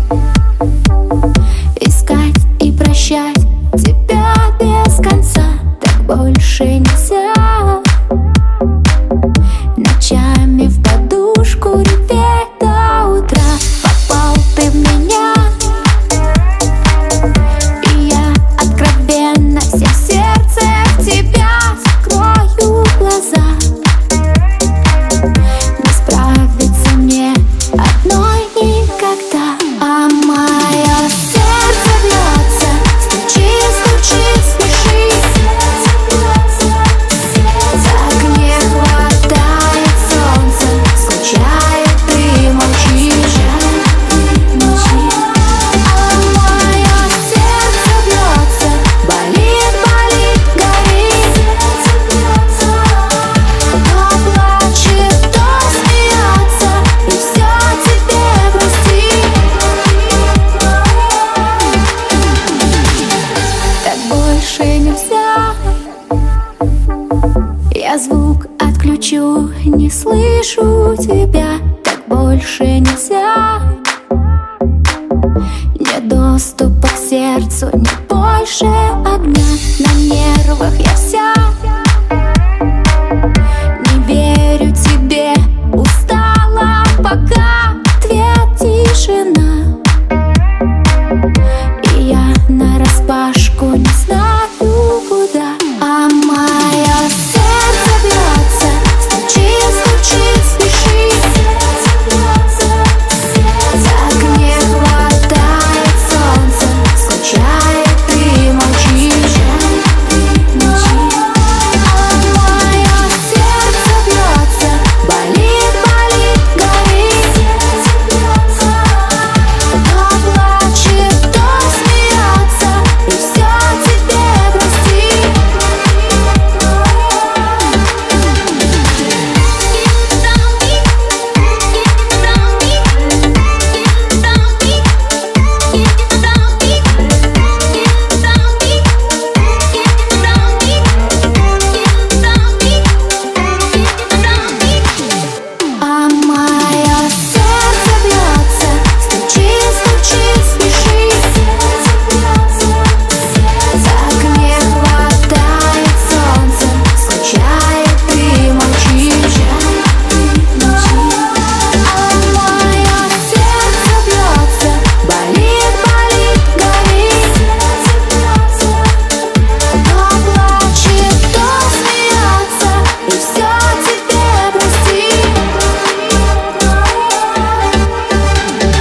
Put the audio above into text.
Искать и прощать тебя без конца так больше нельзя. Ночами в подушку реветь до утра. Попал ты в меня, и я откровенно всем сердцем в тебя закрою глаза. Не справиться мне одной никогда. А мое сердце бьется, стучит, стучит, смешись. Так не хватает солнца, скучает, ты молчишь. А мое сердце бьется, болит, болит, горит. То плачет, то смеется, и все тебе грустит. Так больше нельзя. Я звук отключу, не слышу тебя. Так больше нельзя. Нет доступа к сердцу, нет больше огня. На нервах я вся.